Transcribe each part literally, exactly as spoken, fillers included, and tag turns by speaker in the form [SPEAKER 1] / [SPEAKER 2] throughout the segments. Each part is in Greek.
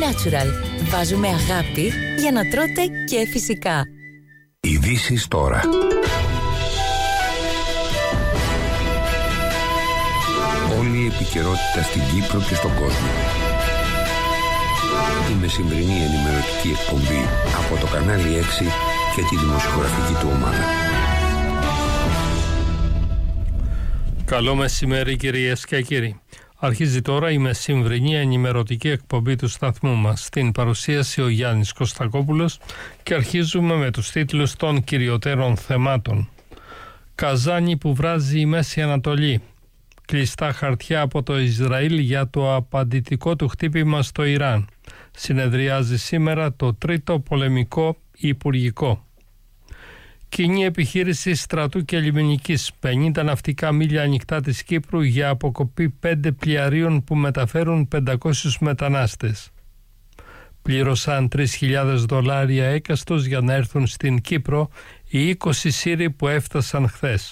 [SPEAKER 1] Natural. Βάζουμε αγάπη για να τρώτε και φυσικά.
[SPEAKER 2] Ειδήσεις τώρα. Όλη η επικαιρότητα στην Κύπρο και στον κόσμο. Η μεσημβρινή ενημερωτική εκπομπή από το κανάλι έξι και τη δημοσιογραφική του ομάδα.
[SPEAKER 3] Καλό μεσημέρι κυρίες και κύριοι. Αρχίζει τώρα η μεσημβρινή ενημερωτική εκπομπή του σταθμού μας. Στην παρουσίαση ο Γιάννης Κωστακόπουλος και αρχίζουμε με τους τίτλους των κυριωτέρων θεμάτων. Καζάνι που βράζει η Μέση Ανατολή. Κλειστά χαρτιά από το Ισραήλ για το απαντητικό του χτύπημα στο Ιράν. Συνεδριάζει σήμερα το τρίτο πολεμικό υπουργικό. Κοινή επιχείρηση στρατού και λιμενικής. πενήντα ναυτικά μίλια ανοιχτά της Κύπρου για αποκοπή πέντε πλοιαρίων που μεταφέρουν πεντακόσιους μετανάστες. Πλήρωσαν τρεις χιλιάδες δολάρια έκαστος για να έρθουν στην Κύπρο οι είκοσι Σύριοι που έφτασαν χθες.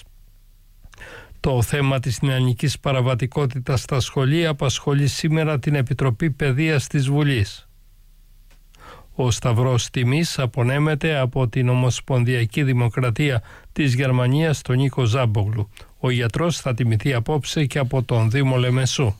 [SPEAKER 3] Το θέμα της νεανικής παραβατικότητας στα σχολεία απασχολεί σήμερα την Επιτροπή Παιδείας της Βουλής. Ο σταυρός τιμής απονέμεται από την Ομοσπονδιακή Δημοκρατία της Γερμανίας, τον Νίκο Ζάμπογλου. Ο γιατρός θα τιμηθεί απόψε και από τον Δήμο Λεμεσού.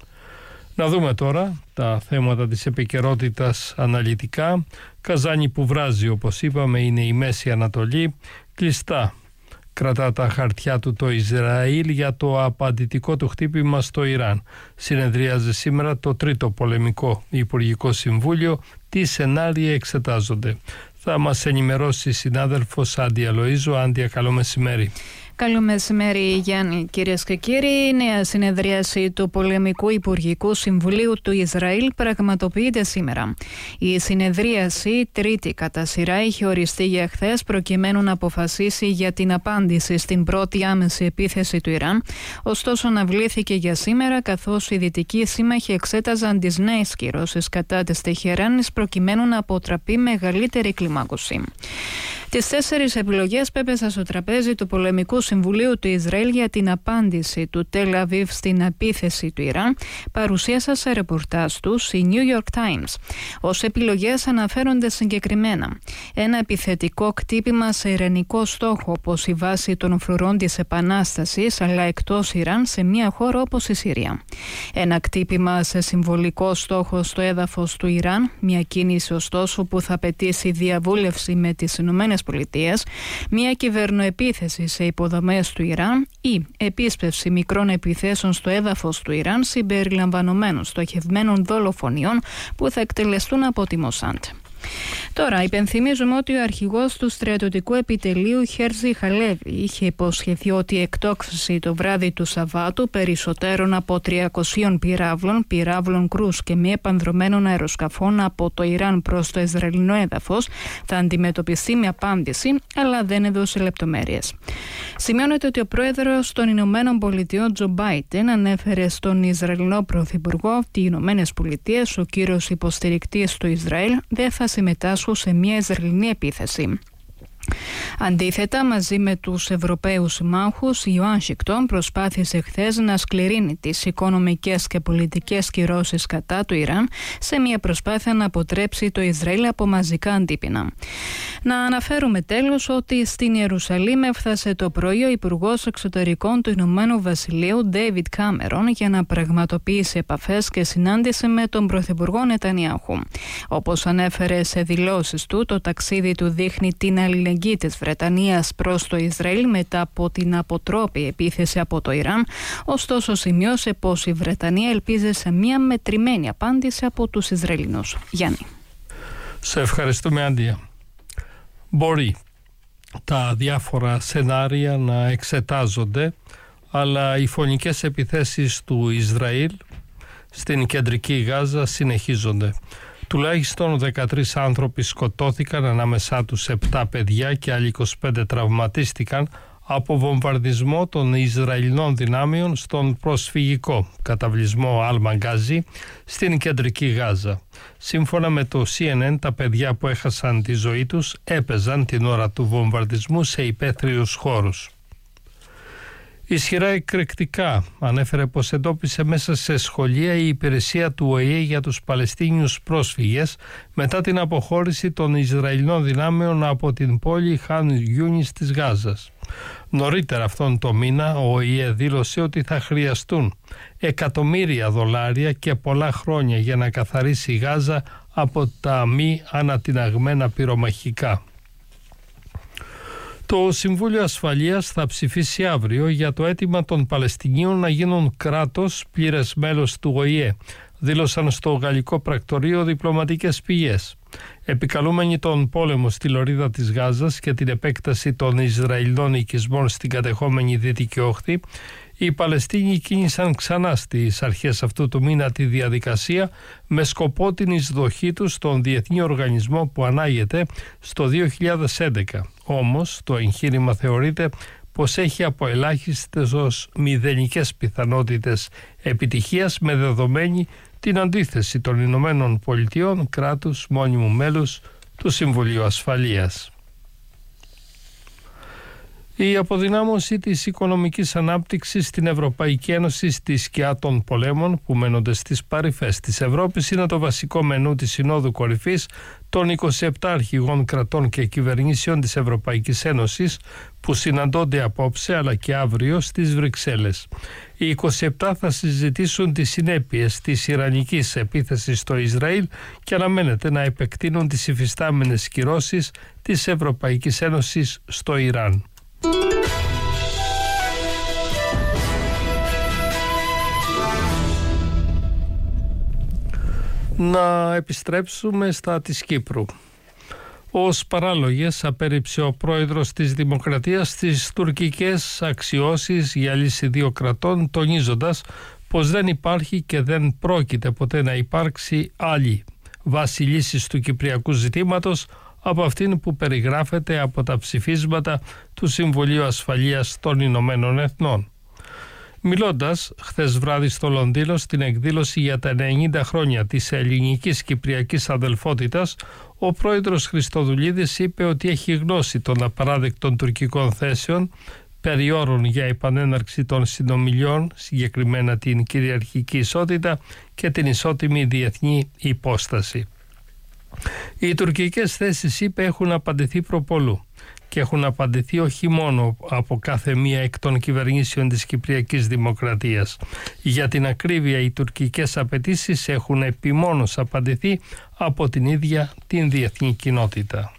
[SPEAKER 3] Να δούμε τώρα τα θέματα της επικαιρότητας αναλυτικά. Καζάνι που βράζει, όπως είπαμε, είναι η Μέση Ανατολή. Κλειστά κρατά τα χαρτιά του το Ισραήλ για το απαντητικό του χτύπημα στο Ιράν. Συνεδρίαζε σήμερα το τρίτο πολεμικό υπουργικό συμβούλιο. Τι σενάρια εξετάζονται. Θα μας ενημερώσει η συνάδελφος Άντια Λοΐζου. Άντια, καλό μεσημέρι.
[SPEAKER 4] Καλό μεσημέρι Γιάννη. Κυρίες και κύριοι, η νέα συνεδρίαση του Πολεμικού Υπουργικού Συμβουλίου του Ισραήλ πραγματοποιείται σήμερα. Η συνεδρίαση, τρίτη κατά σειρά, είχε οριστεί για χθες προκειμένου να αποφασίσει για την απάντηση στην πρώτη άμεση επίθεση του Ιράν. Ωστόσο, αναβλήθηκε για σήμερα, καθώς οι δυτικοί σύμμαχοι εξέταζαν τις νέες κυρώσεις κατά της Τεχεράνης προκειμένου να αποτραπεί μεγαλύτερη κλιμάκωση. Τις τέσσερις επιλογές πέπεσαν στο τραπέζι του Πολεμικού Συμβουλίου του Ισραήλ για την απάντηση του Τελ Αβίβ στην επίθεση του Ιράν, παρουσίασαν σε ρεπορτάζ τους οι New York Times. Ως επιλογές αναφέρονται συγκεκριμένα ένα επιθετικό κτύπημα σε ειρηνικό στόχο, όπως η βάση των φρουρών της Επανάστασης, αλλά εκτός Ιράν, σε μια χώρα όπως η Συρία. Ένα κτύπημα σε συμβολικό στόχο στο έδαφος του Ιράν, μια κίνηση ωστόσο που θα απαιτήσει διαβούλευση με τις ΗΠΑ. Πολιτείας, μια κυβερνοεπίθεση σε υποδομές του Ιράν ή επίσπευση μικρών επιθέσεων στο έδαφος του Ιράν συμπεριλαμβανομένων στοχευμένων δολοφονιών που θα εκτελεστούν από τη Μοσάντ. Τώρα, υπενθυμίζουμε ότι ο αρχηγός του στρατιωτικού επιτελείου Χέρζι Χαλέβι είχε υποσχεθεί ότι η εκτόξευση το βράδυ του Σαββάτου περισσότερων από τριακοσίων πυράβλων, πυράβλων κρούς και μη επανδρωμένων αεροσκαφών από το Ιράν προς το Ισραηλινό έδαφος θα αντιμετωπιστεί με απάντηση, αλλά δεν έδωσε λεπτομέρειες. Σημειώνεται ότι ο πρόεδρος των Ηνωμένων Πολιτειών Τζο Μπάιντεν ανέφερε στον Ισραηλινό Πρωθυπουργό ότι οι Ηνωμένες Πολιτείες, ο κύριος υποστηρικτής του Ισραήλ, δεν θα συμμετάσχουν σε μια Ισραηλινή επίθεση. Αντίθετα, μαζί με τους Ευρωπαίους συμμάχους, η Ουάσιγκτον προσπάθησε χθες να σκληρύνει τις οικονομικές και πολιτικές κυρώσεις κατά του Ιράν σε μια προσπάθεια να αποτρέψει το Ισραήλ από μαζικά αντίπεινα. Να αναφέρουμε τέλος ότι στην Ιερουσαλήμ έφτασε το πρωί ο Υπουργός Εξωτερικών του Ηνωμένου Βασιλείου Ντέιβιντ Κάμερον για να πραγματοποιήσει επαφές και συνάντηση με τον Πρωθυπουργό Νετανιάχου. Όπως ανέφερε σε δηλώσεις του, το ταξίδι του δείχνει την αλληλεγγύη της Βρετανίας προς το Ισραήλ μετά από την αποτρόπη επίθεση από το Ιράν. Ωστόσο, σημειώσε πως η Βρετανία ελπίζει σε μια μετρημένη απάντηση από τους Ισραηλινούς. Γιάννη.
[SPEAKER 3] Σε ευχαριστούμε, Άντια. Μπορεί τα διάφορα σενάρια να εξετάζονται, αλλά οι φωνικές επιθέσεις του Ισραήλ στην κεντρική Γάζα συνεχίζονται. Τουλάχιστον δεκατρείς άνθρωποι σκοτώθηκαν, ανάμεσά τους επτά παιδιά και άλλοι είκοσι πέντε τραυματίστηκαν από βομβαρδισμό των Ισραηλινών δυνάμεων στον προσφυγικό καταβλισμό Αλ-Μαγκάζι στην κεντρική Γάζα. Σύμφωνα με το σι εν εν, τα παιδιά που έχασαν τη ζωή τους έπαιζαν την ώρα του βομβαρδισμού σε υπαίθριους χώρους. Ισχυρά εκρηκτικά ανέφερε πως εντόπισε μέσα σε σχολεία η υπηρεσία του Ο Ε Ε για τους Παλαιστίνιους πρόσφυγες μετά την αποχώρηση των Ισραηλινών δυνάμεων από την πόλη Χαν Γιούνις της Γάζας. Νωρίτερα αυτόν το μήνα ο Ο Ε Ε δήλωσε ότι θα χρειαστούν εκατομμύρια δολάρια και πολλά χρόνια για να καθαρίσει η Γάζα από τα μη ανατιναγμένα πυρομαχικά. Το Συμβούλιο Ασφαλείας θα ψηφίσει αύριο για το αίτημα των Παλαιστινίων να γίνουν κράτος πλήρες μέλος του Ο Ε Ε, δήλωσαν στο γαλλικό πρακτορείο διπλωματικές πηγές. Επικαλούμενοι τον πόλεμο στη λωρίδα της Γάζας και την επέκταση των Ισραηλινών οικισμών στην κατεχόμενη Δυτική Όχθη, οι Παλαιστίνοι κίνησαν ξανά στις αρχές αυτού του μήνα τη διαδικασία με σκοπό την εισδοχή τους στον διεθνή οργανισμό που ανάγεται στο δύο χιλιάδες έντεκα. Όμως το εγχείρημα θεωρείται πως έχει από ελάχιστες ως μηδενικές πιθανότητες επιτυχίας, με δεδομένη την αντίθεση των Ηνωμένων Πολιτειών, κράτους μόνιμου μέλους του Συμβουλίου Ασφαλείας. Η αποδυνάμωση της οικονομικής ανάπτυξης στην Ευρωπαϊκή Ένωση στη σκιά των πολέμων που μένονται στις παρυφές της Ευρώπης είναι το βασικό μενού της Συνόδου Κορυφής των είκοσι επτά αρχηγών κρατών και κυβερνήσεων της Ευρωπαϊκής Ένωσης που συναντώνται απόψε αλλά και αύριο στις Βρυξέλλες. Οι είκοσι επτά θα συζητήσουν τις συνέπειες της ιρανικής επίθεσης στο Ισραήλ και αναμένεται να επεκτείνουν τις υφιστάμενες κυρώσεις της Ευρωπαϊκής Ένωσης στο Ιράν. Να επιστρέψουμε στα της Κύπρου. Ως παράλογες απέρριψε ο πρόεδρος της Δημοκρατίας τις τουρκικές αξιώσεις για λύση δύο κρατών, τονίζοντας πως δεν υπάρχει και δεν πρόκειται ποτέ να υπάρξει άλλη βάση λύσης του κυπριακού ζητήματος από αυτήν που περιγράφεται από τα ψηφίσματα του Συμβουλίου Ασφαλείας των Ηνωμένων Εθνών. Μιλώντας χθες βράδυ στο Λονδίνο στην εκδήλωση για τα ενενήντα χρόνια της ελληνικής κυπριακής αδελφότητας, ο πρόεδρος Χριστοδουλίδης είπε ότι έχει γνώση των απαράδεκτων τουρκικών θέσεων περί όρων για επανέναρξη των συνομιλιών, συγκεκριμένα την κυριαρχική ισότητα και την ισότιμη διεθνή υπόσταση. Οι τουρκικές θέσεις, είπε, έχουν απαντηθεί προπολού και έχουν απαντηθεί όχι μόνο από κάθε μία εκ των κυβερνήσεων της Κυπριακής Δημοκρατίας. Για την ακρίβεια, οι τουρκικές απαιτήσεις έχουν επιμόνως απαντηθεί από την ίδια την διεθνή κοινότητα.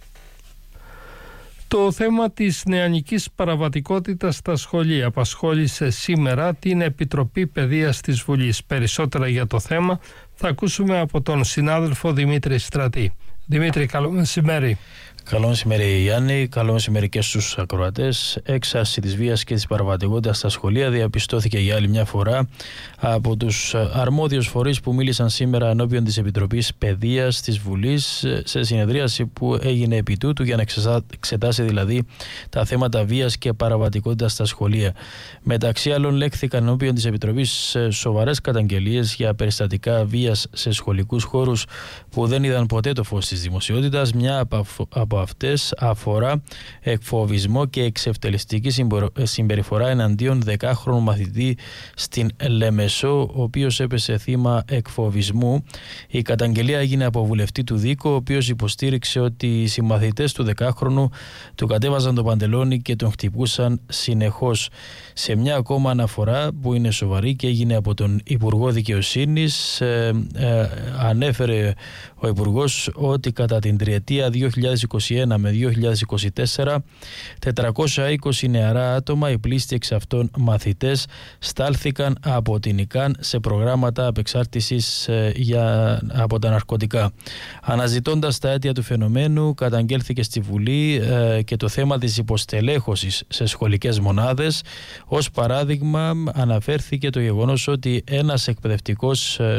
[SPEAKER 3] Το θέμα της νεανικής παραβατικότητας στα σχολεία απασχόλησε σήμερα την Επιτροπή Παιδείας της Βουλής. Περισσότερα για το θέμα θα ακούσουμε από τον συνάδελφο Δημήτρη Στρατή. Δημήτρη, καλό μεσημέρι.
[SPEAKER 5] Καλό μεσημέρι Γιάννη, καλό μεσημέρι και στους ακροατές. Έξαρση της βίας και της παραβατικότητας στα σχολεία διαπιστώθηκε για άλλη μια φορά από τους αρμόδιους φορείς που μίλησαν σήμερα ενώπιον της Επιτροπής Παιδείας της Βουλής σε συνεδρίαση που έγινε επί τούτου για να εξετάσει δηλαδή τα θέματα βίας και παραβατικότητας στα σχολεία. Μεταξύ άλλων λέχθηκαν ενώπιον της Επιτροπής σοβαρές καταγγελίες για περιστατικά βίας σε σχολικούς χώρους που δεν είδαν ποτέ το φως της δημοσιότητας. Μια από από αυτές αφορά εκφοβισμό και εξευτελιστική συμπεριφορά εναντίον δεκάχρονου μαθητή στην Λεμεσό, ο οποίος έπεσε θύμα εκφοβισμού. Η καταγγελία έγινε από βουλευτή του Δίκο, ο οποίος υποστήριξε ότι οι συμμαθητές του δεκάχρονου του κατέβαζαν το παντελόνι και τον χτυπούσαν συνεχώς. Σε μια ακόμα αναφορά που είναι σοβαρή και έγινε από τον Υπουργό Δικαιοσύνης, ε, ε, ανέφερε ο Υπουργός ότι κατά την τριετία δύο χιλιάδες είκοσι ένα με δύο χιλιάδες είκοσι τέσσερα τετρακόσια είκοσι νεαρά άτομα, οι πλήστοι εξ αυτών μαθητές, στάλθηκαν από την ΙΚΑΝ σε προγράμματα απεξάρτησης ε, για, από τα ναρκωτικά. Αναζητώντας τα αίτια του φαινομένου, καταγγέλθηκε στη Βουλή ε, και το θέμα της υποστελέχωσης σε σχολικές μονάδες. Ως παράδειγμα αναφέρθηκε το γεγονός ότι ένας εκπαιδευτικός ε,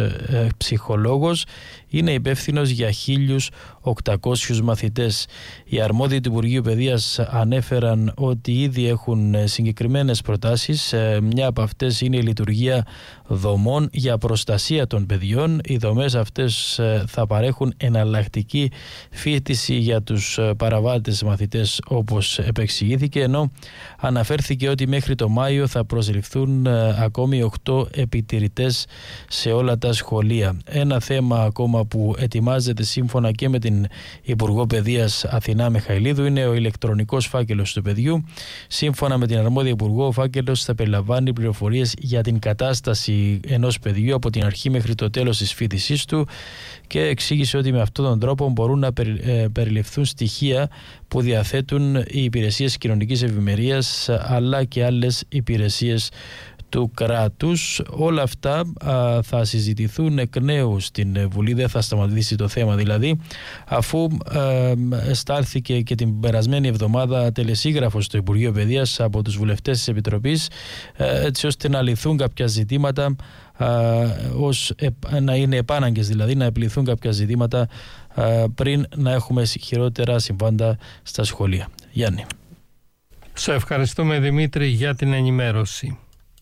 [SPEAKER 5] ψυχολόγος, είναι υπεύθυνος για χίλιους οκτακόσιους μαθητές. Οι αρμόδιοι του Υπουργείου Παιδείας ανέφεραν ότι ήδη έχουν συγκεκριμένες προτάσεις. Μια από αυτές είναι η λειτουργία δομών για προστασία των παιδιών. Οι δομές αυτές θα παρέχουν εναλλακτική φοιτηση για τους παραβάτες μαθητές, όπως επεξηγήθηκε, ενώ αναφέρθηκε ότι μέχρι το Μάιο θα προσληφθούν ακόμη οκτώ επιτηρητές σε όλα τα σχολεία. Ένα θέμα ακόμα που ετοιμάζεται σύμφωνα και με την Υπουργό Παιδείας Αθηνά Μιχαηλίδου είναι ο ηλεκτρονικός φάκελος του παιδιού. Σύμφωνα με την αρμόδια Υπουργό, ο φάκελος θα περιλαμβάνει πληροφορίες για την κατάσταση ενός παιδιού από την αρχή μέχρι το τέλος της φοιτησής του, και εξήγησε ότι με αυτόν τον τρόπο μπορούν να περιληφθούν στοιχεία που διαθέτουν οι υπηρεσίες κοινωνικής ευημερίας αλλά και άλλες υπηρεσίες του κράτους. Όλα αυτά α, θα συζητηθούν εκ νέου στην Βουλή, δεν θα σταματήσει το θέμα δηλαδή, αφού α, στάλθηκε και την περασμένη εβδομάδα τελεσίγραφος στο Υπουργείο Παιδείας από τους βουλευτές της Επιτροπής, α, έτσι ώστε να λυθούν κάποια ζητήματα, α, ως, ε, να είναι επάναγκες δηλαδή, να επιληθούν κάποια ζητήματα α, πριν να έχουμε χειρότερα συμβάντα στα σχολεία. Γιάννη.
[SPEAKER 3] Σε ευχαριστούμε, Δημήτρη, για την ενημέρωση.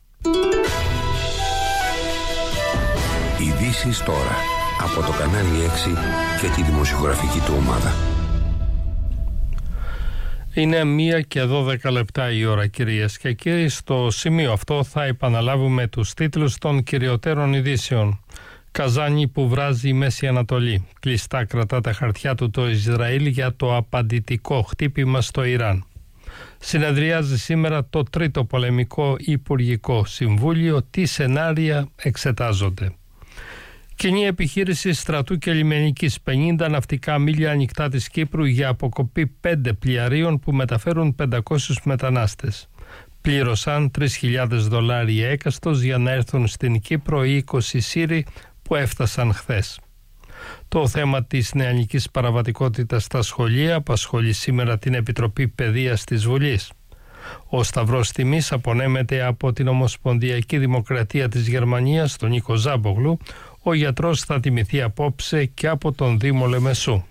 [SPEAKER 2] Ειδήσεις τώρα από το κανάλι έξι και τη δημοσιογραφική του ομάδα.
[SPEAKER 3] Είναι μία και δώδεκα λεπτά η ώρα, κυρίες και κύριοι. Στο σημείο αυτό θα επαναλάβουμε τους τίτλους των κυριωτέρων ειδήσεων. Καζάνι που βράζει η Μέση Ανατολή. Κλειστά κρατά τα χαρτιά του το Ισραήλ για το απαντητικό χτύπημα στο Ιράν. Συνεδριάζει σήμερα το τρίτο πολεμικό υπουργικό συμβούλιο. Τι σενάρια εξετάζονται. Κοινή επιχείρηση στρατού και λιμενικής, πενήντα ναυτικά μίλια ανοιχτά της Κύπρου για αποκοπή πέντε πλοιαρίων που μεταφέρουν πεντακόσιους μετανάστες. Πλήρωσαν τρεις χιλιάδες δολάρια έκαστος για να έρθουν στην Κύπρο οι είκοσι Σύριοι που έφτασαν χθες. Το θέμα της νεανικής παραβατικότητας στα σχολεία απασχολεί σήμερα την Επιτροπή Παιδείας της Βουλής. Ο σταυρός τιμής απονέμεται από την Ομοσπονδιακή Δημοκρατία της Γερμανίας, τον Νίκο Ζάμπογλου. Ο γιατρός θα τιμηθεί απόψε και από τον Δήμο Λεμεσού.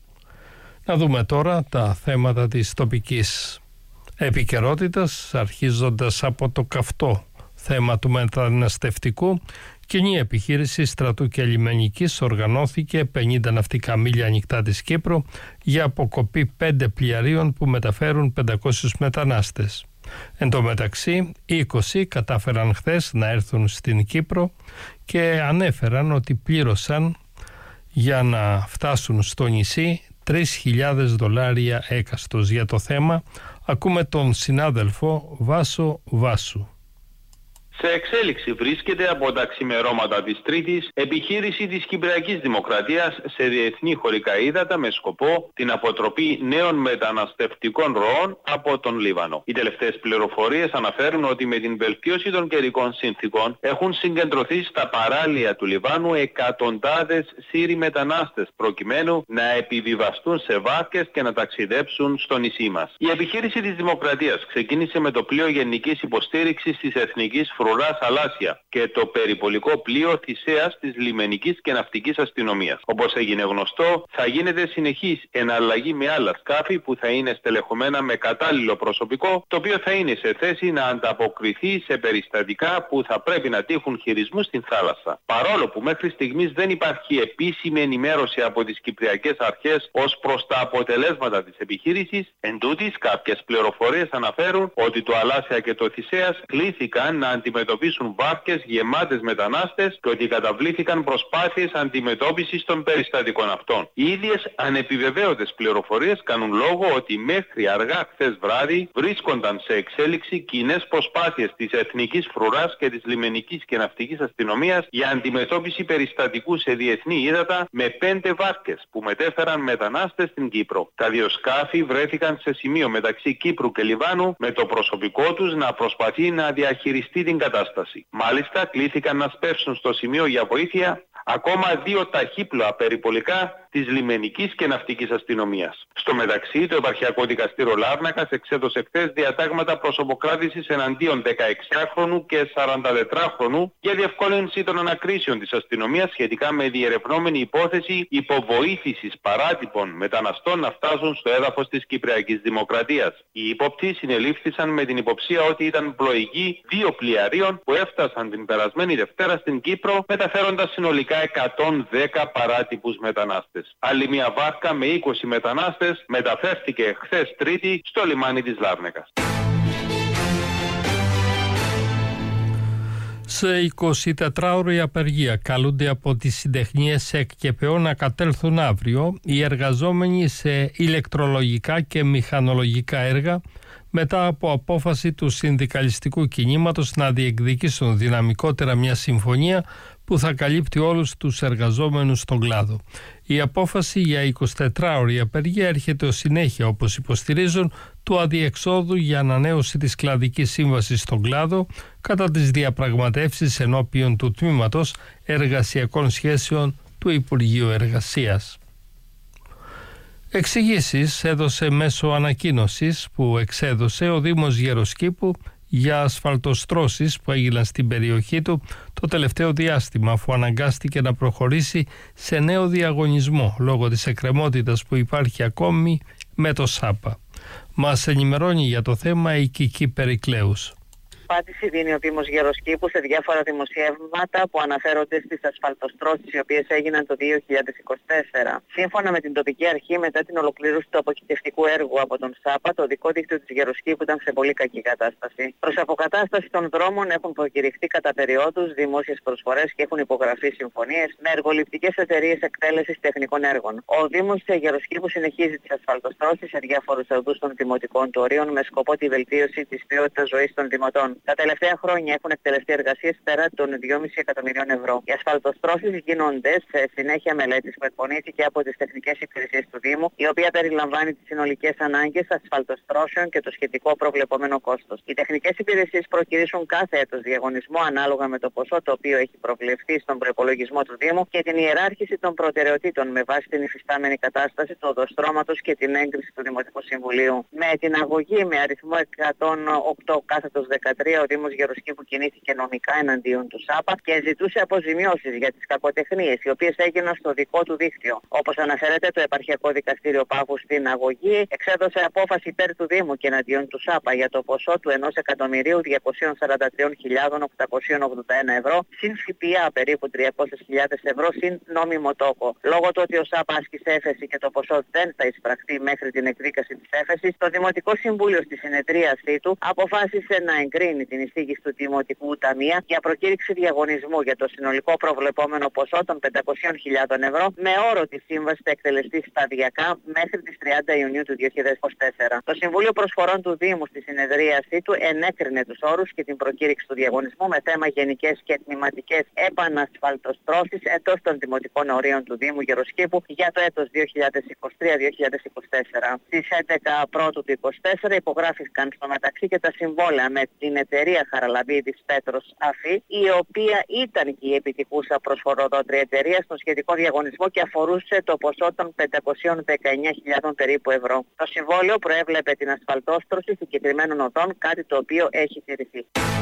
[SPEAKER 3] Να δούμε τώρα τα θέματα της τοπικής επικαιρότητας, αρχίζοντας από το καυτό θέμα του μεταναστευτικού. Κοινή επιχείρηση στρατού και λιμενικής οργανώθηκε πενήντα ναυτικά μίλια ανοιχτά της Κύπρου για αποκοπή πέντε πλοιαρίων που μεταφέρουν πεντακόσιους μετανάστες. Εν τω μεταξύ, είκοσι κατάφεραν χθες να έρθουν στην Κύπρο και ανέφεραν ότι πλήρωσαν για να φτάσουν στο νησί τρεις χιλιάδες δολάρια έκαστος. Για το θέμα ακούμε τον συνάδελφο Βάσο Βάσου.
[SPEAKER 6] Σε εξέλιξη βρίσκεται από τα ξημερώματα της Τρίτης επιχείρηση της Κυπριακής Δημοκρατίας σε διεθνή χωρικά ύδατα με σκοπό την αποτροπή νέων μεταναστευτικών ροών από τον Λίβανο. Οι τελευταίες πληροφορίες αναφέρουν ότι με την βελτίωση των καιρικών συνθήκων έχουν συγκεντρωθεί στα παράλια του Λιβάνου εκατοντάδες Σύριοι μετανάστες προκειμένου να επιβιβαστούν σε βάρκες και να ταξιδέψουν στο νησί μας. Η επιχείρηση της Δημοκρατίας ξεκίνησε με το πλοίο γενικής υποστήριξης της Εθνικής Φρουρά Θαλάσσια και το περιπολικό πλοίο Θησέας της λιμενικής και ναυτικής αστυνομίας. Όπως έγινε γνωστό, θα γίνεται συνεχής εναλλαγή με άλλα σκάφη που θα είναι στελεχωμένα με κατάλληλο προσωπικό, το οποίο θα είναι σε θέση να ανταποκριθεί σε περιστατικά που θα πρέπει να τύχουν χειρισμού στην θάλασσα. Παρόλο που μέχρι στιγμής δεν υπάρχει επίσημη ενημέρωση από τις κυπριακές αρχές ως προς τα αποτελέσματα της επιχείρησης, εντούτοις κάποιες πληροφορίες αναφέρουν ότι το Αλάσσια και το Θησέας κλήθηκαν να αντιμετωπίσουν βάρκες γεμάτες μετανάστες και ότι καταβλήθηκαν προσπάθειες αντιμετώπισης των περιστατικών αυτών. Οι ίδιες ανεπιβεβαίωτες πληροφορίες κάνουν λόγο ότι μέχρι αργά χθες βράδυ βρίσκονταν σε εξέλιξη κοινές προσπάθειες της Εθνικής Φρουράς και της Λιμενικής και Ναυτικής Αστυνομίας για αντιμετώπιση περιστατικού σε διεθνή ύδατα με πέντε βάρκες που μετέφεραν μετανάστες στην Κύπρο. Τα δύο σκάφη βρέθηκαν σε σημείο μεταξύ Κύπρου και Λιβάνου με το προσωπικό τους να προσπαθεί να διαχειριστεί την κατάσταση. Μάλιστα κλήθηκαν να σπεύσουν στο σημείο για βοήθεια ακόμα δύο ταχύπλοα περιπολικά της λιμενικής και ναυτικής αστυνομίας. Στο μεταξύ, το Επαρχιακό Δικαστήριο Λάρνακας εξέδωσε χθες διατάγματα προσωποκράτησης εναντίον δεκαεξάχρονου και σαραντατετράχρονου για διευκόλυνση των ανακρίσεων της αστυνομίας σχετικά με διερευνόμενη υπόθεση υποβοήθησης παράτυπων μεταναστών να φτάσουν στο έδαφος της Κυπριακής Δημοκρατίας. Οι ύποπτοι συνελήφθησαν με την υποψία ότι ήταν πλοηγοί δύο πλοιαρίων που έφτασαν την περασμένη Δευτέρα στην Κύπρο μεταφέροντας συνολικά εκατόν δέκα παράτυπους μετανάστες. Άλλη μια βάρκα με είκοσι μετανάστες μεταφέρθηκε χθες Τρίτη στο λιμάνι της Λάρνακας.
[SPEAKER 3] Σε εικοσιτετράωρη απεργία καλούνται από τις συντεχνίες ΕΚ και ΠΕΟ να κατέλθουν αύριο οι εργαζόμενοι σε ηλεκτρολογικά και μηχανολογικά έργα μετά από απόφαση του συνδικαλιστικού κινήματος να διεκδικήσουν δυναμικότερα μια συμφωνία που θα καλύπτει όλους τους εργαζόμενους στον κλάδο. Η απόφαση για εικοσιτετράωρη απεργία έρχεται ως συνέχεια, όπως υποστηρίζουν, του αδιεξόδου για ανανέωση της κλαδικής σύμβασης στον κλάδο κατά τις διαπραγματεύσεις ενώπιον του Τμήματος Εργασιακών Σχέσεων του Υπουργείου Εργασίας. Εξηγήσεις έδωσε μέσω ανακοίνωσης που εξέδωσε ο Δήμος Γεροσκήπου για ασφαλτοστρώσεις που έγιναν στην περιοχή του το τελευταίο διάστημα, αφού αναγκάστηκε να προχωρήσει σε νέο διαγωνισμό λόγω της εκκρεμότητας που υπάρχει ακόμη με το ΣΑΠΑ. Μας ενημερώνει για το θέμα η Κική Περικλέους.
[SPEAKER 7] Απάντηση δίνει ο Δήμος Γεροσκήπου σε διάφορα δημοσιεύματα που αναφέρονται στις ασφαλτοστρώσεις οι οποίες έγιναν το δύο χιλιάδες είκοσι τέσσερα. Σύμφωνα με την τοπική αρχή, μετά την ολοκλήρωση του αποκοιτευτικού έργου από τον ΣΑΠΑ, το οδικό δίκτυο της Γεροσκήπου ήταν σε πολύ κακή κατάσταση. Προς αποκατάσταση των δρόμων έχουν προκηρυχθεί κατά περιόδους δημόσιες προσφορές και έχουν υπογραφεί συμφωνίες με εργοληπτικές εταιρείες εκτέλεσης τεχνικών έργων. Ο Δήμος Γεροσκήπου συνεχίζει τις ασφαλτοστρώσεις σε διάφορους οδούς των δημοτικών του ορίων με σκοπό τη βελτίωση της ποιότητας ζωής των δημοτών. Τα τελευταία χρόνια έχουν εκτελεστεί εργασίες πέρα των δυόμισι εκατομμυρίων ευρώ. Οι ασφαλτοστρώσεις γίνονται σε συνέχεια μελέτης που εκπονήθηκε από τις τεχνικές υπηρεσίες του Δήμου, η οποία περιλαμβάνει τις συνολικές ανάγκες ασφαλτοστρώσεων και το σχετικό προβλεπόμενο κόστος. Οι τεχνικές υπηρεσίες προκυρήσουν κάθε έτος διαγωνισμό ανάλογα με το ποσό το οποίο έχει προβλεφθεί στον προϋπολογισμό του Δήμου και την ιεράρχηση των προτεραιοτήτων με βάση την υφιστάμενη κατάσταση του οδοστρώματος και την έγκριση του Δημοτικού Συμβουλίου. Με την αγωγή με αριθμό εκατόν οκτώ κάθετος δεκατρία, ο Δήμος Γεροσκήπου κινήθηκε νομικά εναντίον του ΣΑΠΑ και ζητούσε αποζημιώσεις για τις κακοτεχνίες οι οποίες έγιναν στο δικό του δίκτυο. Όπως αναφέρεται, το Επαρχιακό Δικαστήριο Πάγου στην αγωγή εξέδωσε απόφαση υπέρ του Δήμου και εναντίον του ΣΑΠΑ για το ποσό του ενός εκατομμυρίου διακόσιες σαράντα τρεις χιλιάδες οκτακόσια ογδόντα ένα ευρώ, συν ΦΠΑ περίπου τριακόσιες χιλιάδες ευρώ, συν νόμιμο τόκο. Λόγω του ότι ο ΣΑΠΑ άσκησε έφεση και το ποσό δεν θα εισπραχθεί μέχρι την εκδίκαση της έφεσης, το Δημοτικό Συμβούλιο στη συνεδρίασή του αποφάσισε να εγκρίνει την εισήγηση του Δημοτικού Ταμεία για προκήρυξη διαγωνισμού για το συνολικό προβλεπόμενο ποσό των πεντακόσιες χιλιάδες ευρώ με όρο τη σύμβαση θα εκτελεστεί σταδιακά μέχρι τις τριάντα Ιουνίου του δύο χιλιάδες είκοσι τέσσερα. Το Συμβούλιο Προσφορών του Δήμου στη συνεδρίασή του ενέκρινε τους όρους και την προκήρυξη του διαγωνισμού με θέμα γενικές και τμηματικές επανασφαλτοστρώσεις εντός των δημοτικών ορίων του Δήμου Γεροσκήπου για το έτος δύο χιλιάδες είκοσι τρία δύο χιλιάδες είκοσι τέσσερα. Στις έντεκα Πρώτου του είκοσι τέσσερα υπογράφηκαν στο μεταξύ και τα συμβόλαια με την εταιρεία Χαραλαμπίδης Πέτρος Αφή, η οποία ήταν και η επιτυχούσα προσφοροδότρια εταιρεία στο σχετικό διαγωνισμό και αφορούσε το ποσό των πεντακόσιες δεκαεννιά χιλιάδες περίπου ευρώ. Το συμβόλαιο προέβλεπε την ασφαλτόστρωση συγκεκριμένων οδών, κάτι το οποίο έχει τηρηθεί.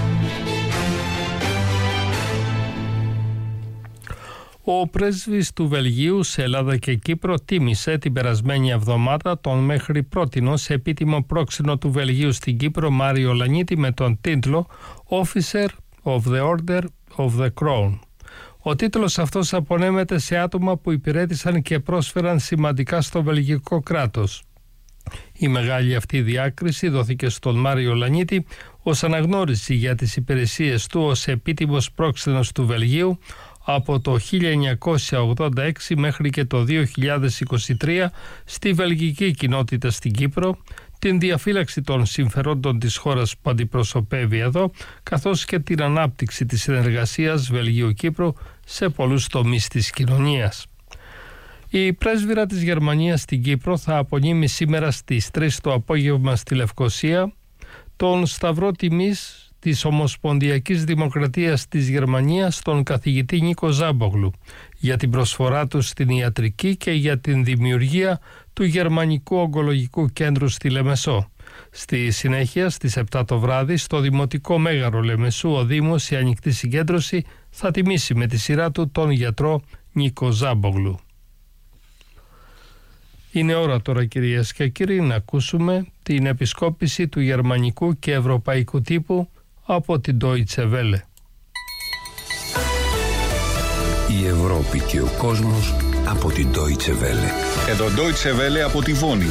[SPEAKER 3] Ο πρέσβης του Βελγίου σε Ελλάδα και Κύπρο τίμησε την περασμένη εβδομάδα τον μέχρι πρότινος επίτιμο πρόξενο του Βελγίου στην Κύπρο Μάριο Λανίτη με τον τίτλο Officer of the Order of the Crown. Ο τίτλος αυτός απονέμεται σε άτομα που υπηρέτησαν και πρόσφεραν σημαντικά στο βελγικό κράτος. Η μεγάλη αυτή διάκριση δόθηκε στον Μάριο Λανίτη ως αναγνώριση για τις υπηρεσίες του ως επίτιμος πρόξενος του Βελγίου από το χίλια εννιακόσια ογδόντα έξι μέχρι και το δύο χιλιάδες είκοσι τρία στη βελγική κοινότητα στην Κύπρο, την διαφύλαξη των συμφερόντων της χώρας που αντιπροσωπεύει εδώ, καθώς και την ανάπτυξη της συνεργασίας Βελγίου-Κύπρου σε πολλούς τομείς της κοινωνίας. Η πρέσβυρα της Γερμανίας στην Κύπρο θα απονείμει σήμερα στις τρεις το απόγευμα στη Λευκοσία τον Σταυρό Τιμής της Ομοσπονδιακής Δημοκρατίας της Γερμανίας, τον καθηγητή Νίκο Ζάμπογλου, για την προσφορά του στην ιατρική και για την δημιουργία του Γερμανικού Ογκολογικού Κέντρου στη Λεμεσό. Στη συνέχεια, στις επτά το βράδυ, στο Δημοτικό Μέγαρο Λεμεσού, ο Δήμος, η ανοιχτή συγκέντρωση, θα τιμήσει με τη σειρά του τον γιατρό Νίκο Ζάμπογλου. Είναι ώρα τώρα, κυρίες και κύριοι, να ακούσουμε την επισκόπηση του γερμανικού και ευρωπαϊκού τύπου από την Deutsche Welle.
[SPEAKER 2] Η Ευρώπη και ο κόσμος από την Deutsche Welle.
[SPEAKER 8] Εδώ Deutsche Welle από τη Βόνη.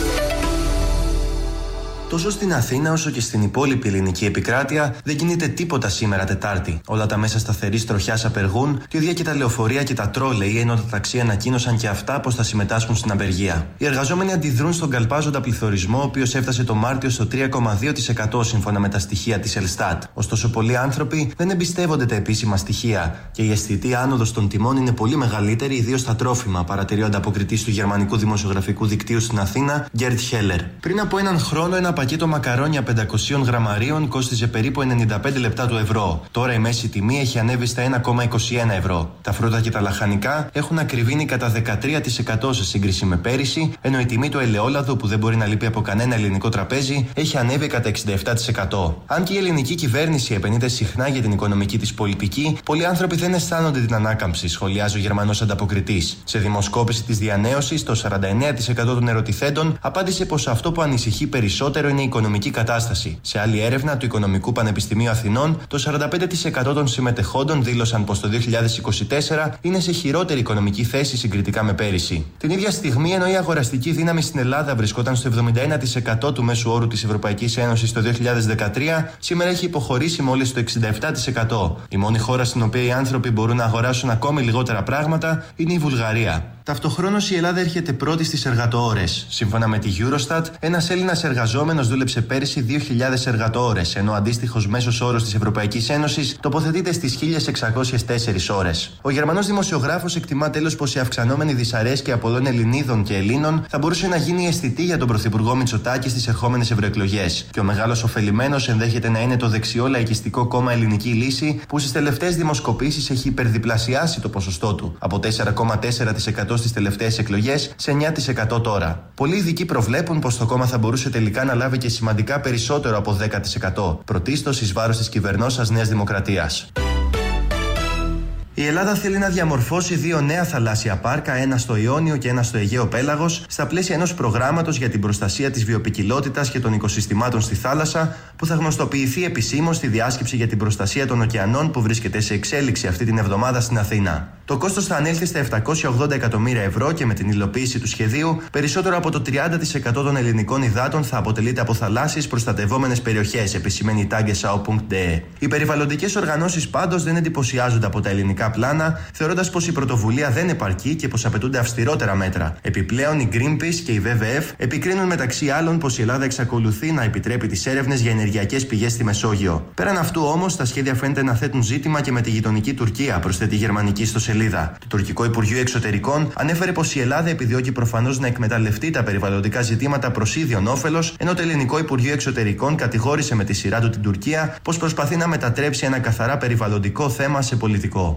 [SPEAKER 9] Τόσο στην Αθήνα όσο και στην υπόλοιπη ελληνική επικράτεια δεν κινείται τίποτα σήμερα Τετάρτη. Όλα τα μέσα σταθερής τροχιάς απεργούν, το ίδια και τα λεωφορεία και τα τρόλεϊ, ενώ τα ταξί ανακοίνωσαν και αυτά πως θα συμμετάσχουν στην απεργία. Οι εργαζόμενοι αντιδρούν στον καλπάζοντα πληθωρισμό, ο οποίος έφτασε το Μάρτιο στο τρία κόμμα δύο τοις εκατό σύμφωνα με τα στοιχεία της Ελστάτ. Ωστόσο, πολλοί άνθρωποι δεν εμπιστεύονται τα επίσημα στοιχεία και η αισθητή άνοδος των τιμών είναι πολύ μεγαλύτερη, ιδίως στα τρόφιμα, παρατηρεί ο ανταποκριτής του Γερμανικού Δημοσιογραφικού Δικτύου στην Αθήνα, Γκέρτ Χέλερ. Πριν από έναν χρόνο, ένα πακέτο μακαρόνια πεντακόσιων γραμμαρίων κόστιζε περίπου ενενήντα πέντε λεπτά του ευρώ. Τώρα η μέση τιμή έχει ανέβει στα ένα κόμμα είκοσι ένα ευρώ. Τα φρούτα και τα λαχανικά έχουν ακριβήνει κατά δεκατρία τοις εκατό σε σύγκριση με πέρυσι, ενώ η τιμή του ελαιόλαδου, που δεν μπορεί να λείπει από κανένα ελληνικό τραπέζι, έχει ανέβει κατά εξήντα επτά τοις εκατό. Αν και η ελληνική κυβέρνηση επενείται συχνά για την οικονομική της πολιτική, πολλοί άνθρωποι δεν αισθάνονται την ανάκαμψη, σχολιάζει ο Γερμανός ανταποκριτής. Σε δημοσκόπηση της Διανέωσης, το σαράντα εννέα τοις εκατό των ερωτηθέντων απάντησε πως αυτό που ανησυχεί περισσότερο είναι η οικονομική κατάσταση. Σε άλλη έρευνα του Οικονομικού Πανεπιστημίου Αθηνών, το σαράντα πέντε τοις εκατό των συμμετεχόντων δήλωσαν πως το δύο χιλιάδες είκοσι τέσσερα είναι σε χειρότερη οικονομική θέση συγκριτικά με πέρυσι. Την ίδια στιγμή, ενώ η αγοραστική δύναμη στην Ελλάδα βρισκόταν στο εβδομήντα ένα τοις εκατό του μέσου όρου της Ευρωπαϊκής Ένωσης το δύο χιλιάδες δεκατρία, σήμερα έχει υποχωρήσει μόλις το εξήντα επτά τοις εκατό. Η μόνη χώρα στην οποία οι άνθρωποι μπορούν να αγοράσουν ακόμη λιγότερα πράγματα είναι η Βουλγαρία. Ταυτοχρόνως η Ελλάδα έρχεται πρώτη στις εργατοώρες. Σύμφωνα με τη Eurostat, ένας Έλληνας εργαζόμενος δούλεψε πέρυσι δύο χιλιάδες εργατοώρες, ενώ ο αντίστοιχος μέσος όρος της Ευρωπαϊκής Ένωσης τοποθετείται στις χίλιες εξακόσιες τέσσερις ώρες. Ο Γερμανός δημοσιογράφος εκτιμά τέλος πως η αυξανόμενη δυσαρέσκεια πολλών Ελληνίδων και Ελλήνων θα μπορούσε να γίνει αισθητή για τον Πρωθυπουργό Μητσοτάκη στις ερχόμενες ευρωεκλογές. Και ο μεγάλος ωφελημένος ενδέχεται να είναι το δεξιό λαϊκιστικό κόμμα Ελληνική Λύση, που στις τελευταίες δημοσκοπήσεις έχει υπερδιπλασιάσει το ποσοστό του από τέσσερα κόμμα τέσσερα τοις εκατό στις τελευταίες εκλογές σε εννέα τοις εκατό τώρα. Πολλοί ειδικοί προβλέπουν πως το κόμμα θα μπορούσε τελικά να λάβει και σημαντικά περισσότερο από δέκα τοις εκατό, πρωτίστως εις βάρος της κυβερνώσας Νέας Δημοκρατίας. Η Ελλάδα θέλει να διαμορφώσει δύο νέα θαλάσσια πάρκα, ένα στο Ιόνιο και ένα στο Αιγαίο Πέλαγος, στα πλαίσια ενός προγράμματος για την προστασία της βιοποικιλότητας και των οικοσυστημάτων στη θάλασσα, που θα γνωστοποιηθεί επισήμως στη διάσκεψη για την προστασία των ωκεανών που βρίσκεται σε εξέλιξη αυτή την εβδομάδα στην Αθήνα. Το κόστος θα ανέλθει στα επτακόσια ογδόντα εκατομμύρια ευρώ και με την υλοποίηση του σχεδίου, περισσότερο από το τριάντα τοις εκατό των ελληνικών υδάτων θα αποτελείται από θαλάσσιες προστατευόμενες περιοχές, επισημαίνει η tagesschau punkt de. Οι περιβαλλοντικές οργανώσεις πάντως δεν εντυπωσιάζονται από τα ελληνικά πλάνα, θεωρώντας πως η πρωτοβουλία δεν επαρκεί και πως απαιτούνται αυστηρότερα μέτρα. Επιπλέον, η Greenpeace και η ντάμπλιου ντάμπλιου εφ επικρίνουν μεταξύ άλλων πως η Ελλάδα εξακολουθεί να επιτρέπει τις έρευνες για ενεργειακές πηγές στη Μεσόγειο. Πέραν αυτού, όμως, τα σχέδια φαίνεται να θέτουν ζήτημα και με τη γειτονική Τουρκία, προσθέτει η γερμανική ιστοσελίδα. Το τουρκικό Υπουργείο Εξωτερικών ανέφερε πως η Ελλάδα επιδιώκει προφανώς να εκμεταλλευτεί τα περιβαλλοντικά ζητήματα προς ίδιον όφελος, ενώ το ελληνικό Υπουργείο Εξωτερικών κατηγόρησε με τη σειρά του την Τουρκία πως προσπαθεί να μετατρέψει ένα καθαρά περιβαλλοντικό θέμα σε πολιτικό.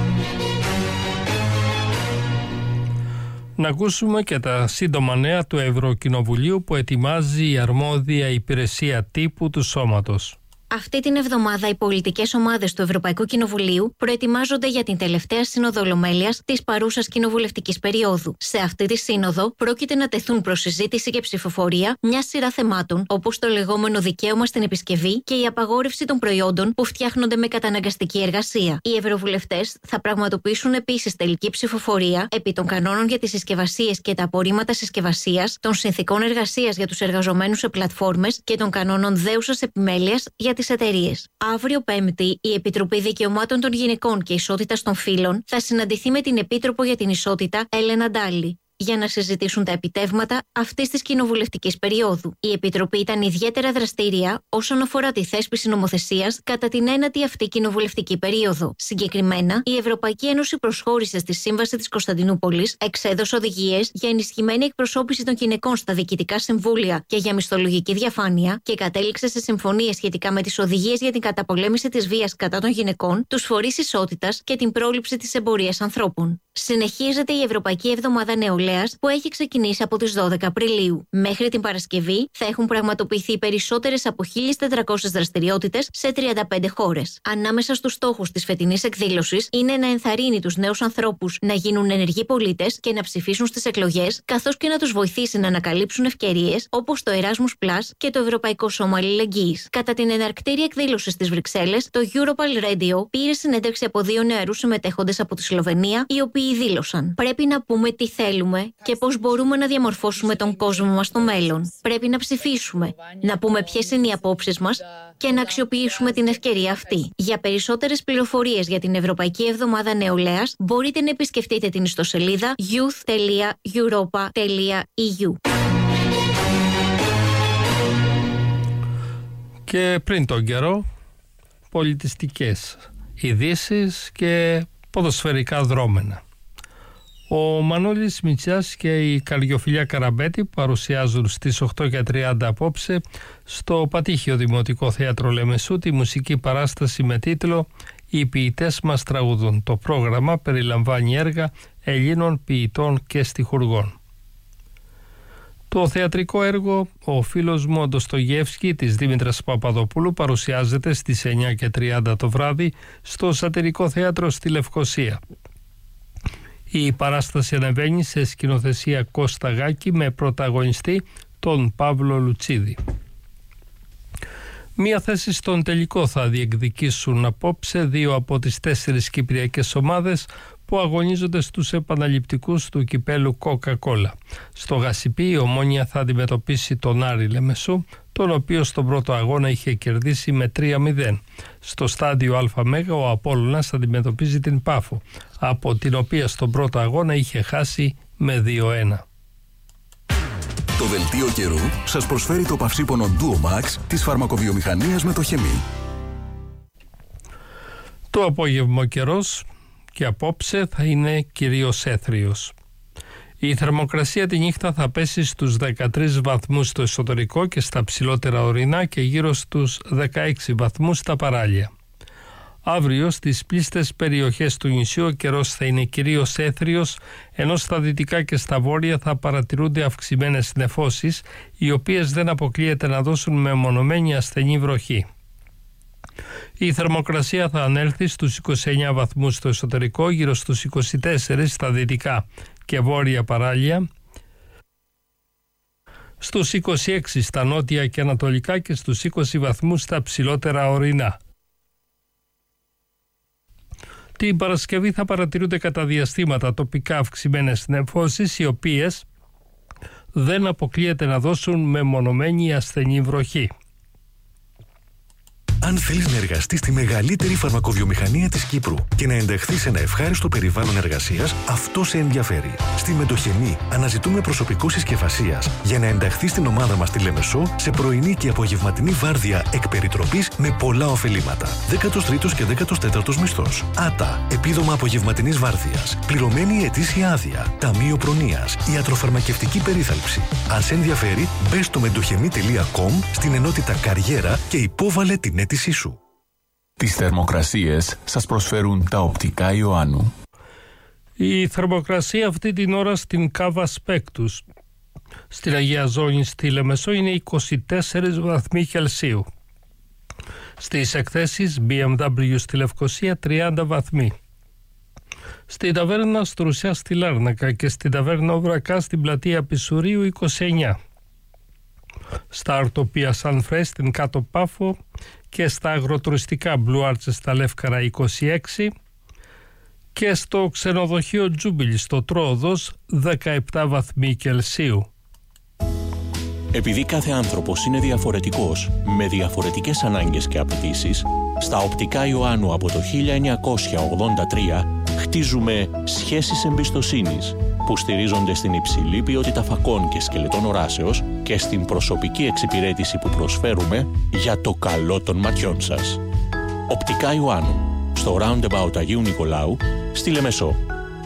[SPEAKER 3] Να ακούσουμε και τα σύντομα νέα του Ευρωκοινοβουλίου που ετοιμάζει η αρμόδια υπηρεσία τύπου του σώματος.
[SPEAKER 10] Αυτή την εβδομάδα οι πολιτικές ομάδες του Ευρωπαϊκού Κοινοβουλίου προετοιμάζονται για την τελευταία σύνοδο Ολομέλειας της παρούσας κοινοβουλευτικής περίοδου. Σε αυτή τη σύνοδο πρόκειται να τεθούν προς συζήτηση και ψηφοφορία μια σειρά θεμάτων, όπως το λεγόμενο δικαίωμα στην επισκευή και η απαγόρευση των προϊόντων που φτιάχνονται με καταναγκαστική εργασία. Οι ευρωβουλευτές θα πραγματοποιήσουν επίσης τελική ψηφοφορία επί των κανόνων για τις συσκευασίες και τα απορρίμματα συσκευασίας, των συνθηκών εργασίας για τους εργαζομένους σε πλατφόρμες και των κανόνων δέουσας επιμέλειας για τις εταιρείες. Αύριο Πέμπτη, η Επιτροπή Δικαιωμάτων των Γυναικών και Ισότητας των Φύλων θα συναντηθεί με την Επίτροπο για την Ισότητα, Έλενα Ντάλι. για να συζητήσουν τα επιτεύγματα αυτής της κοινοβουλευτικής περίοδου. Η Επιτροπή ήταν ιδιαίτερα δραστήρια όσον αφορά τη θέσπιση νομοθεσίας κατά την ένατη αυτή κοινοβουλευτική περίοδο. Συγκεκριμένα, η Ευρωπαϊκή Ένωση προσχώρησε στη Σύμβαση της Κωνσταντινούπολης, εξέδωσε οδηγίες για ενισχυμένη εκπροσώπηση των γυναικών στα διοικητικά συμβούλια και για μισθολογική διαφάνεια και κατέληξε σε συμφωνίες σχετικά με τις οδηγίες για την καταπολέμηση της βίας κατά των γυναικών, τους φορείς ισότητας και την πρόληψη της εμπορίας ανθρώπων. Συνεχίζεται η Ευρωπαϊκή Εβδομάδα Νεολαίας που έχει ξεκινήσει από τις δώδεκα Απριλίου. Μέχρι την Παρασκευή θα έχουν πραγματοποιηθεί περισσότερες από χίλιες τετρακόσιες δραστηριότητες σε τριάντα πέντε χώρες. Ανάμεσα στους στόχους της φετινής εκδήλωσης είναι να ενθαρρύνει τους νέους ανθρώπους να γίνουν ενεργοί πολίτες και να ψηφίσουν στις εκλογές, καθώς και να τους βοηθήσει να ανακαλύψουν ευκαιρίες όπως το Erasmus Plus και το Ευρωπαϊκό Σώμα Αλληλεγγύης. Κατά την εναρκτήρια εκδήλωση στις Βρυξέλλες, το Europal Radio πήρε συνέντευξη από δύο νεαρούς συμμετέχοντες από τη Σλοβενία, οι οποίοι δήλωσαν: πρέπει να πούμε τι θέλουμε και πώς μπορούμε να διαμορφώσουμε τον κόσμο μας στο μέλλον. Πρέπει να ψηφίσουμε, να πούμε ποιες είναι οι απόψεις μας και να αξιοποιήσουμε την ευκαιρία αυτή. Για περισσότερες πληροφορίες για την Ευρωπαϊκή Εβδομάδα Νεολαίας, μπορείτε να επισκεφτείτε την ιστοσελίδα youth τελεία europa τελεία e u.
[SPEAKER 3] Και πριν τον καιρό, πολιτιστικές ειδήσεις και ποδοσφαιρικά δρόμενα. Ο Μανώλης Μητσιάς και η Καριοφιλιά Καραμπέτη παρουσιάζουν στις οκτώ και τριάντα απόψε στο Πατήχιο Δημοτικό Θέατρο Λεμεσού τη μουσική παράσταση με τίτλο «Οι ποιητές μας τραγουδούν». Το πρόγραμμα περιλαμβάνει έργα Ελλήνων ποιητών και στιχουργών. Το θεατρικό έργο «Ο φίλος μου ο Ντοστογιεύσκη» της Δήμητρας Παπαδοπούλου παρουσιάζεται στις εννιά και τριάντα το βράδυ στο Σατυρικό Θέατρο στη Λευκοσία. Η παράσταση ανεβαίνει σε σκηνοθεσία Κώστα Γάκη με πρωταγωνιστή τον Παύλο Λουτσίδη. Μία θέση στον τελικό θα διεκδικήσουν απόψε δύο από τις τέσσερις κυπριακές ομάδες που αγωνίζονται στους επαναληπτικούς του κυπέλου Coca-Cola. Στο Γασιπί η Ομόνια θα αντιμετωπίσει τον Άρη Λεμεσού, τον οποίο στον πρώτο αγώνα είχε κερδίσει με τρία μηδέν. Στο στάδιο ΑΜΕΓΑ ο Απόλλωνας αντιμετωπίζει την Πάφο, από την οποία στον πρώτο αγώνα είχε χάσει με δύο ένα.
[SPEAKER 11] Το δελτίο καιρού σας προσφέρει το παυσίπονο Duo Max της φαρμακοβιομηχανίας με το Χεμί.
[SPEAKER 3] Το απόγευμα καιρός και απόψε θα είναι κυρίως έθριος. Η θερμοκρασία τη νύχτα θα πέσει στους δεκατρείς βαθμούς στο εσωτερικό και στα ψηλότερα ορεινά και γύρω στους δεκαέξι βαθμούς στα παράλια. Αύριο στις πλήστες περιοχές του νησιού ο καιρός θα είναι κυρίως έθριος, ενώ στα δυτικά και στα βόρεια θα παρατηρούνται αυξημένες νεφώσεις, οι οποίες δεν αποκλείεται να δώσουν μεμονωμένη ασθενή βροχή. Η θερμοκρασία θα ανέλθει στους είκοσι εννιά βαθμούς στο εσωτερικό, γύρω στους είκοσι τέσσερα στα δυτικά και βόρεια παράλια, στους είκοσι έξι στα νότια και ανατολικά και στους είκοσι βαθμούς στα ψηλότερα ορεινά. Την Παρασκευή θα παρατηρούνται κατά διαστήματα τοπικά αυξημένες νεφώσεις, οι οποίες δεν αποκλείεται να δώσουν μεμονωμένη ασθενή βροχή.
[SPEAKER 12] Αν θέλεις να εργαστείς στη μεγαλύτερη φαρμακοβιομηχανία της Κύπρου και να ενταχθείς σε ένα ευχάριστο περιβάλλον εργασίας, αυτό σε ενδιαφέρει. Στη Μετοχεμή αναζητούμε προσωπικό συσκευασίας για να ενταχθείς στην ομάδα μας στη Λεμεσό σε πρωινή και απογευματινή βάρδια εκ περιτροπής με πολλά ωφελήματα. δέκατος τρίτος και δέκατος τέταρτος μισθός. ΆΤΑ, επίδομα απογευματινής βάρδιας. Πληρωμένη ετήσια άδεια. Ταμείο προνοίας. Ιατροφαρμακευτική περίθαλψη. Αν σε ενδιαφέρει, μπες στο μετοχεμή τελεία κομ στην ενότητα Καριέρα και υπόβαλε την αίτησή σου.
[SPEAKER 13] Τις θερμοκρασίες σας προσφέρουν τα οπτικά Ιωάννου.
[SPEAKER 3] Η θερμοκρασία αυτή την ώρα στην Κάβα Σπέκτους, στην Αγία Ζώνη στη Λεμεσό, είναι είκοσι τέσσερις βαθμοί Κελσίου. Στις εκθέσεις μπι εμ ντάμπλιου στη Λευκοσία τριάντα βαθμοί. Στην ταβέρνα Στρουσιά στη Λάρνακα και στην ταβέρνα Οβρακά στην πλατεία Πισουρίου είκοσι εννιά. Στα αρτοπία Σαν Φρέ στην Κάτω Πάφο και στα αγροτουριστικά Μπλουάρτσε στα Λεύκαρα είκοσι έξι και στο ξενοδοχείο Τζούμπιλι στο Τρόοδος δεκαεπτά βαθμοί Κελσίου.
[SPEAKER 14] Επειδή κάθε άνθρωπος είναι διαφορετικός, με διαφορετικές ανάγκες και απαιτήσεις, Στα Οπτικά Ιωάννου από το χίλια εννιακόσια ογδόντα τρία χτίζουμε σχέσεις εμπιστοσύνης που στηρίζονται στην υψηλή ποιότητα φακών και σκελετών οράσεως και στην προσωπική εξυπηρέτηση που προσφέρουμε για το καλό των ματιών σας. Οπτικά Ιωάννου, στο Roundabout Αγίου Νικολάου, στη Λεμεσό.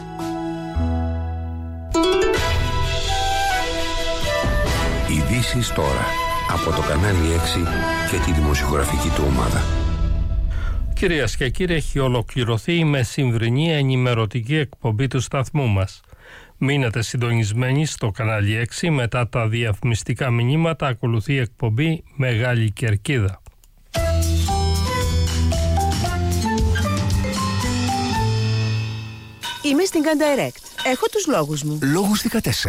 [SPEAKER 2] Ειδήσεις τώρα από το κανάλι έξι και τη δημοσιογραφική του ομάδα.
[SPEAKER 3] Κυρίες και κύριοι, έχει ολοκληρωθεί η μεσημβρινή ενημερωτική εκπομπή του σταθμού μας. Μείνετε συντονισμένοι στο κανάλι έξι, μετά τα διαφημιστικά μηνύματα ακολουθεί η εκπομπή Μεγάλη Κερκίδα.
[SPEAKER 15] Είμαι στην Candirect. Έχω τους λόγους μου.
[SPEAKER 16] Λόγους δεκατέσσερα.